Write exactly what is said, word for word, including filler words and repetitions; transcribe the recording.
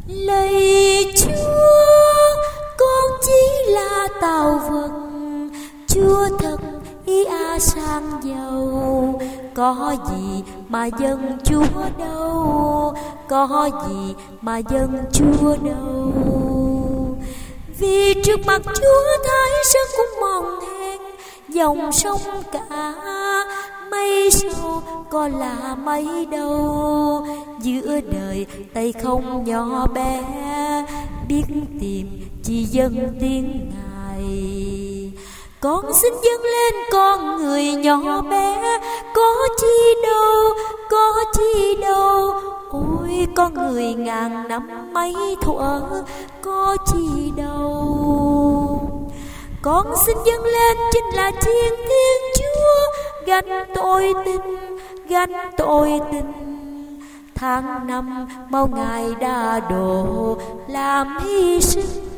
Lạy Chúa, con chỉ là tàu vật, Chúa thật ý a sang giàu. Có gì mà dâng Chúa đâu, có gì mà dâng Chúa đâu. Vì trước mặt Chúa thái sơn cũng mòn hèn, dòng sông cả mây sâu có là mấy đâu. Giữa đời tay không nhỏ bé, biết tìm chỉ dâng tiếng Ngài. Con xin dâng lên con người nhỏ bé, có chi đâu, có chi đâu. Ôi con người ngàn năm mấy thuở, có chi đâu. Con xin dâng lên chính là chiên Thiên Chúa, gánh tội tình, gánh tội tình. Tháng năm mau Ngài đã đổ làm hy sinh.